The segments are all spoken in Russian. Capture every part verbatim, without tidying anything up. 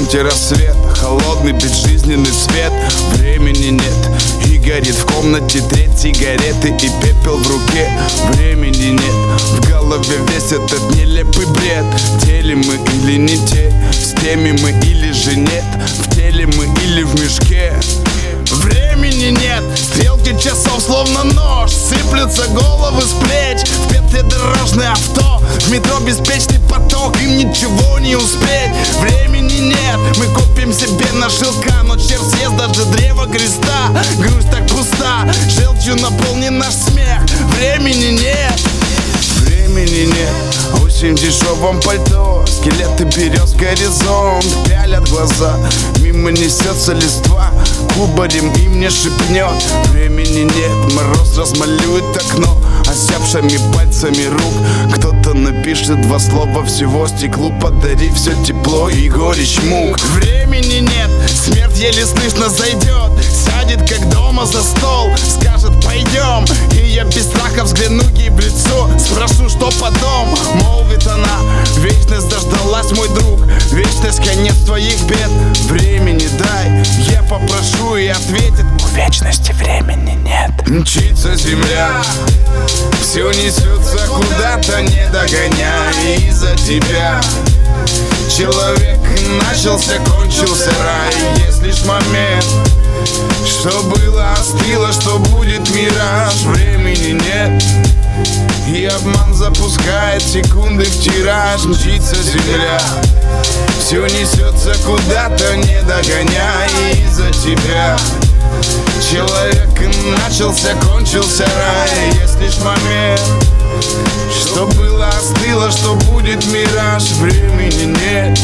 горизонте рассвет, холодный безжизненный свет. Времени нет, и горит в комнате треть сигареты и пепел в руке. Времени нет, в голове весь этот нелепый бред. В теле мы или не те, с теми мы или же нет, в теле мы или в мешке. Времени нет, стрелки часов словно нож, сыплются головы с плеч. В петле дорожное авто, в метро беспечный поток, им ничего не успеть. Времени нет, мы купим себе на шелка, но черт съест даже древо креста. Грусть так пуста, желчью наполнен наш смех. Времени нет, времени нет. Осень в дешевом пальто, скелеты берез горизонт пялят глаза. Мимо несется листва, кубарем им не шепнет. Времени нет, мороз размалюет окно осяпшими пальцами рук. Кто-то напишет два слова, всего стеклу подари все тепло и горечь мук. Времени нет, смерть еле слышно зайдет, сядет как дома за стол, скажет пойдем. И я без страха взгляну ей в лицо, спрошу, что потом. Молвит она, вечность дождалась, мой друг, вечность конец твоих бед. Времени дай, я попрошу, и ответит: у вечности времени нет. Мчится земля, все несется куда-то, не догоняя из-за тебя. Человек начался, кончился рай, есть лишь момент. Что было, остыло, что будет мираж. Времени нет, и обман запускает секунды в тираж. Мчится земля, все несется куда-то, не догоняя из-за тебя. Человек начался, кончился рай, есть лишь момент. Что было, остыло, что будет мираж. Времени нет,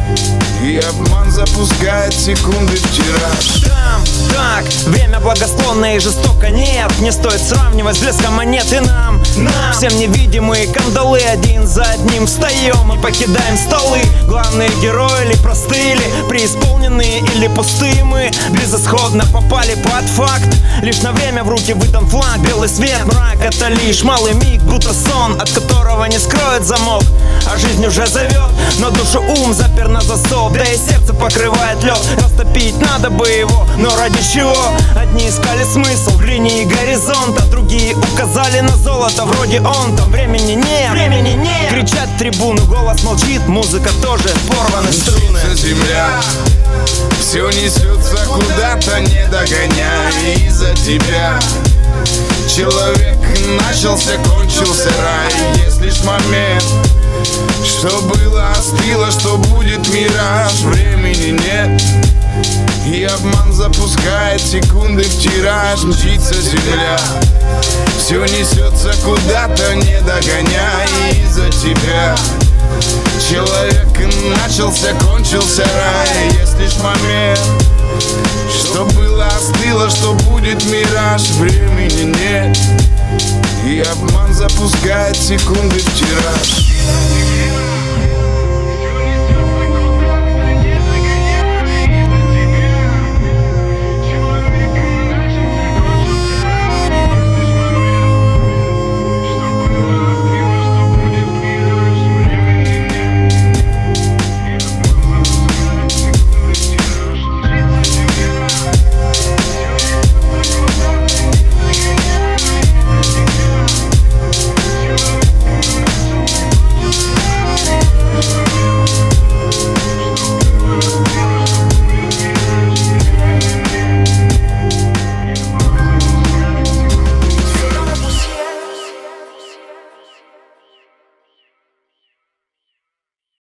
и обман запускает секунды в тираж. Там, так, время благосклонное и жестоко нет. Не стоит сравнивать с блеском монеты нам, нам. Всем невидимые кандалы, один за одним встаем и покидаем столы. Главные герои ли простые ли, преисполненные или пустые мы, безысходно попали под факт. Лишь на время в руки выдан флаг, белый свет, мрак — это лишь малый миг, будто сон, от которого не скроет замок. А жизнь уже зовет, но душу ум запер на засов, да и сердце покрывает лед. Растопить надо бы его, но ради чего? Одни искали смысл в линии горизонта, другие указали на золото, вроде он там. Времени нет, времени нет. Кричат трибуны, голос молчит, музыка тоже, порваны струны. Мчится земля, все несется куда-то, не догоняя из-за тебя. Человек начался, кончился рай, есть лишь момент. Что было, остыло, что будет мираж. Времени нет, и обман запускает секунды в тираж. Мчится земля, все несется куда-то, не догоняя из-за тебя. Человек начался, кончился рай, есть лишь момент. Что было, остыло, что будет мираж. Времени нет, и обман запускает секунды в тираж.